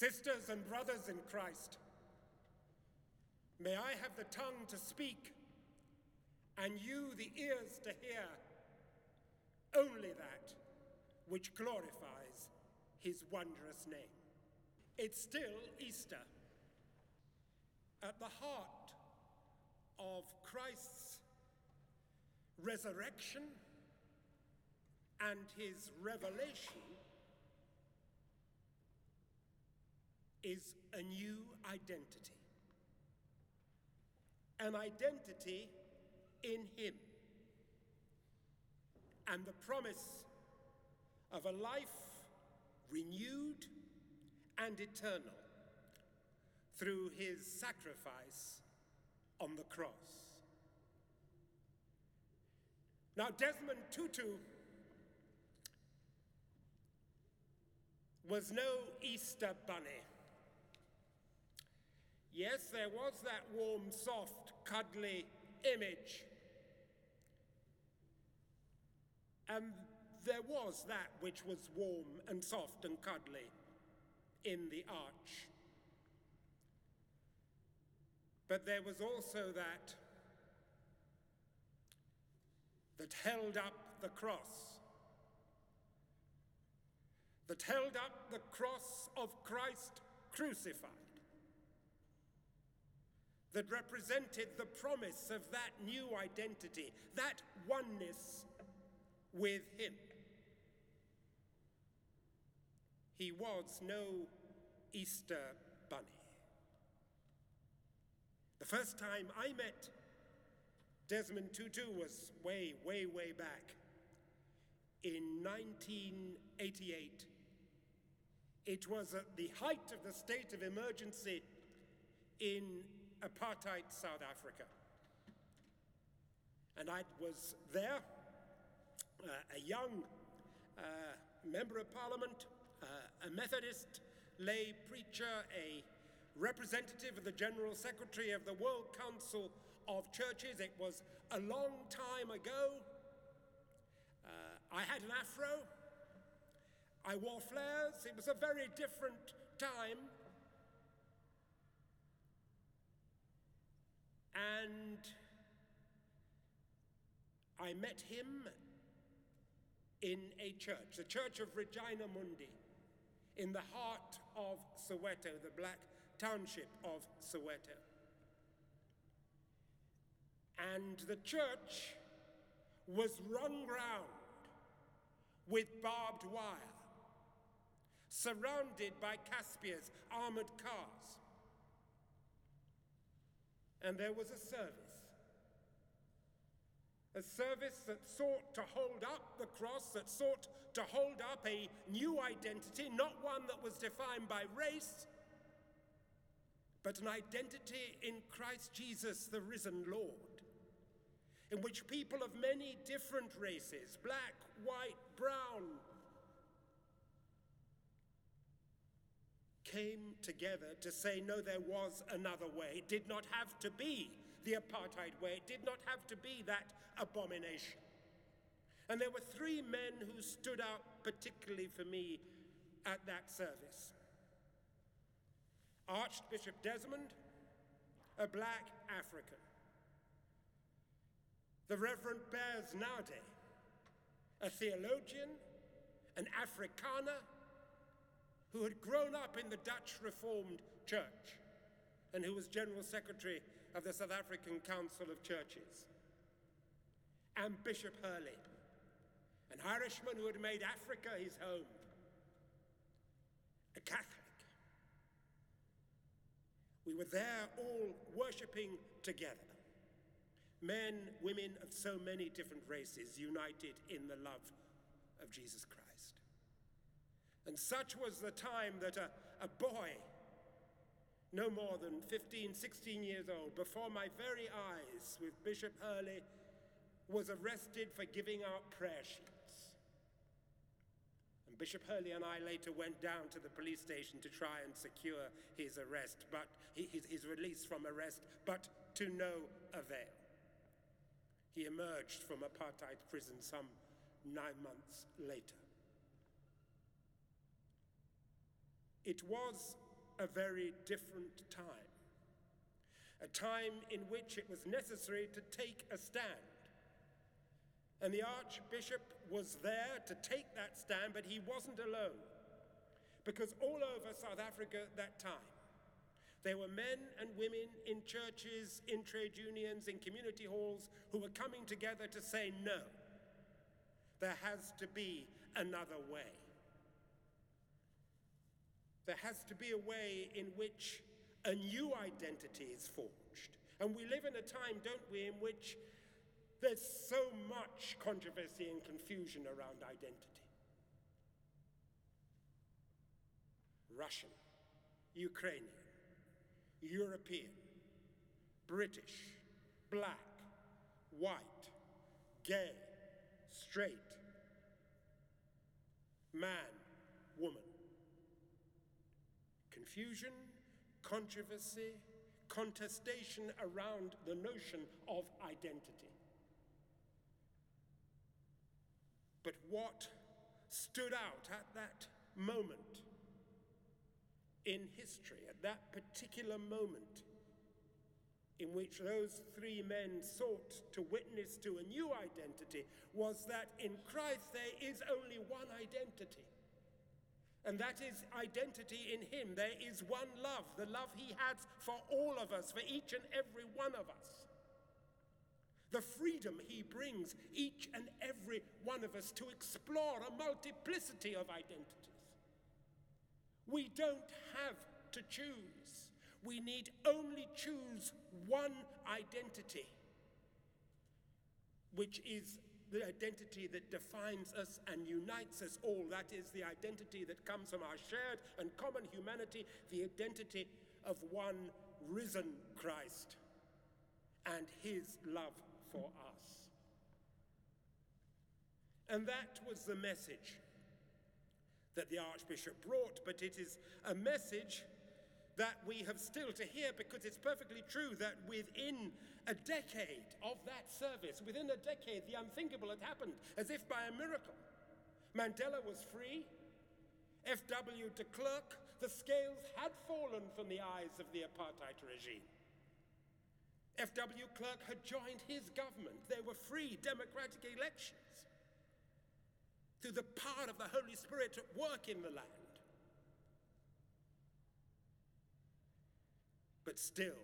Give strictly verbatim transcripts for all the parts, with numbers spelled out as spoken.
Sisters and brothers in Christ, may I have the tongue to speak and you the ears to hear only that which glorifies his wondrous name. It's still Easter. At the heart of Christ's resurrection and his revelation is a new identity. An identity in him, and the promise of a life renewed and eternal through his sacrifice on the cross. Now, Desmond Tutu was no Easter bunny. Yes, there was that warm, soft, cuddly image. And there was that which was warm and soft and cuddly in the arch. But there was also that that held up the cross, that held up the cross of Christ crucified, that represented the promise of that new identity, that oneness with him. He was no Easter bunny. The first time I met Desmond Tutu was way, way, way back in nineteen eighty-eight. It was at the height of the state of emergency in apartheid South Africa. And I was there, uh, a young uh, member of parliament, uh, a Methodist lay preacher, a representative of the General Secretary of the World Council of Churches. It was a long time ago. Uh, I had an afro. I wore flares. It was a very different time. And I met him in a church, the Church of Regina Mundi, in the heart of Soweto, the black township of Soweto. And the church was run round with barbed wire, surrounded by Caspia's armored cars. And there was a service, a service that sought to hold up the cross, that sought to hold up a new identity, not one that was defined by race, but an identity in Christ Jesus, the risen Lord, in which people of many different races, black, white, brown, came together to say, no, there was another way. It did not have to be the apartheid way. It did not have to be that abomination. And there were three men who stood out particularly for me at that service. Archbishop Desmond, a black African. The Reverend Bears Nade, a theologian, an Afrikaner, who had grown up in the Dutch Reformed Church and who was General Secretary of the South African Council of Churches. And Bishop Hurley, an Irishman who had made Africa his home, a Catholic. We were there all worshiping together. Men, women of so many different races, united in the love of Jesus Christ. And such was the time that a, a boy, no more than fifteen, sixteen years old, before my very eyes with Bishop Hurley, was arrested for giving out prayer sheets. And Bishop Hurley and I later went down to the police station to try and secure his arrest, but his, his release from arrest, but to no avail. He emerged from apartheid prison some nine months later. It was a very different time, a time in which it was necessary to take a stand. And the Archbishop was there to take that stand, but he wasn't alone, because all over South Africa at that time, there were men and women in churches, in trade unions, in community halls who were coming together to say, no, there has to be another way. There has to be a way in which a new identity is forged. And we live in a time, don't we, in which there's so much controversy and confusion around identity. Russian, Ukrainian, European, British, black, white, gay, straight, man, woman. Confusion, controversy, contestation around the notion of identity. But what stood out at that moment in history, at that particular moment in which those three men sought to witness to a new identity, was that in Christ there is only one identity. And that is identity in him. There is one love, the love he has for all of us, for each and every one of us. The freedom he brings each and every one of us to explore a multiplicity of identities. We don't have to choose. We need only choose one identity, which is the identity that defines us and unites us all. That is the identity that comes from our shared and common humanity, the identity of one risen Christ and his love for us. And that was the message that the Archbishop brought, but it is a message that we have still to hear, because it's perfectly true that within a decade of that service, within a decade, the unthinkable had happened, as if by a miracle. Mandela was free. F W de Klerk, the scales had fallen from the eyes of the apartheid regime. F W Klerk had joined his government. There were free democratic elections through the power of the Holy Spirit at work in the land. But still,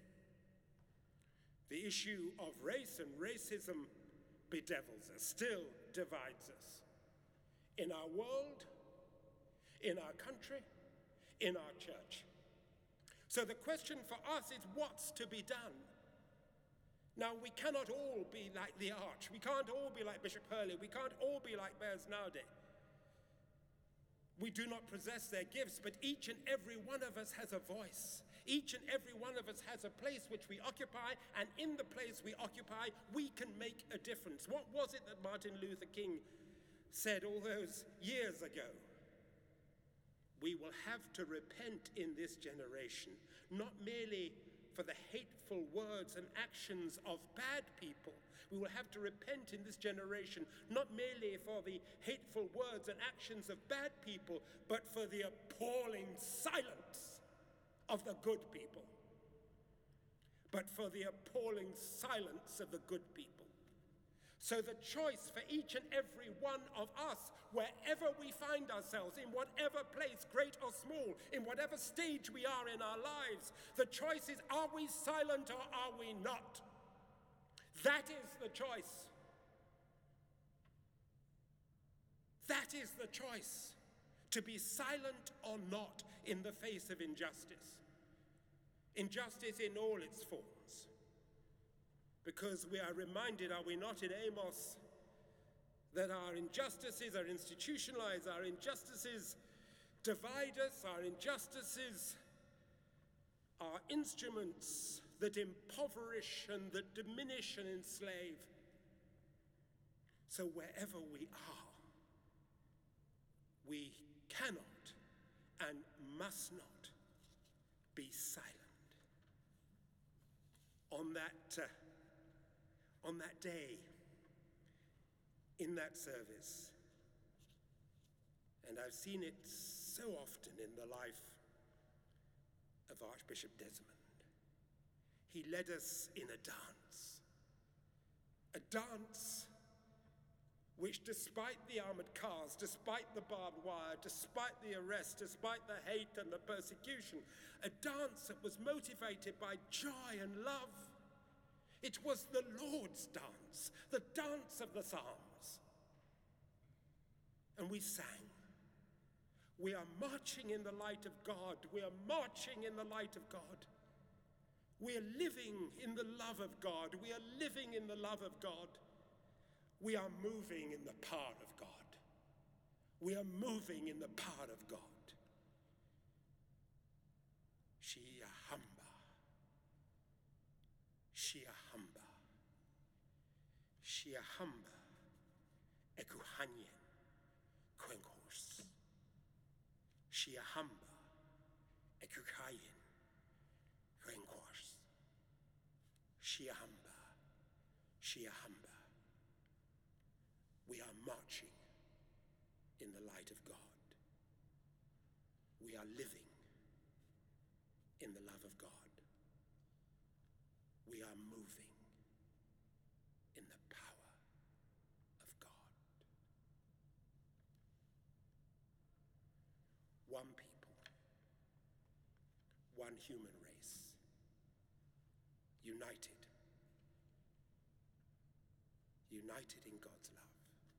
the issue of race and racism bedevils us, still divides us. In our world, in our country, in our church. So the question for us is, what's to be done? Now, we cannot all be like the Arch. We can't all be like Bishop Hurley. We can't all be like Bears Naude. We do not possess their gifts, but each and every one of us has a voice. Each and every one of us has a place which we occupy, and in the place we occupy, we can make a difference. What was it that Martin Luther King said all those years ago? We will have to repent in this generation, not merely for the hateful words and actions of bad people. We will have to repent in this generation, not merely for the hateful words and actions of bad people, but for the appalling silence of the good people. But for the appalling silence of the good people. So the choice for each and every one of us, wherever we find ourselves, in whatever place, great or small, in whatever stage we are in our lives, the choice is, are we silent or are we not? That is the choice. That is the choice, to be silent or not in the face of injustice. Injustice in all its forms. Because we are reminded, are we not, in Amos, that our injustices are institutionalized, our injustices divide us, our injustices are instruments that impoverish and that diminish and enslave. So wherever we are, we cannot and must not be silent. On that, uh, on that day, in that service, and I've seen it so often in the life of Archbishop Desmond. He led us in a dance, a dance which, despite the armored cars, despite the barbed wire, despite the arrest, despite the hate and the persecution, a dance that was motivated by joy and love. It was the Lord's dance, the dance of the Psalms. And we sang, we are marching in the light of God, we are marching in the light of God. We are living in the love of God, we are living in the love of God. We are moving in the power of God. We are moving in the power of God. Shia hamba. Shia hamba. Shia hamba. Ekuhanyen. Kwenghos. Shia hamba. Ekukayen. Kwenghos. Shia hamba. Shia hamba. We are marching in the light of God. We are living in the love of God. We are moving in the power of God. One people, one human race, united, united in God's love.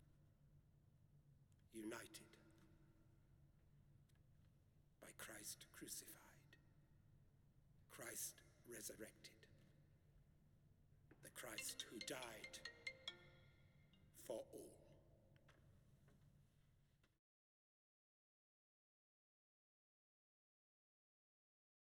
United by Christ crucified, Christ resurrected, the Christ who died for all.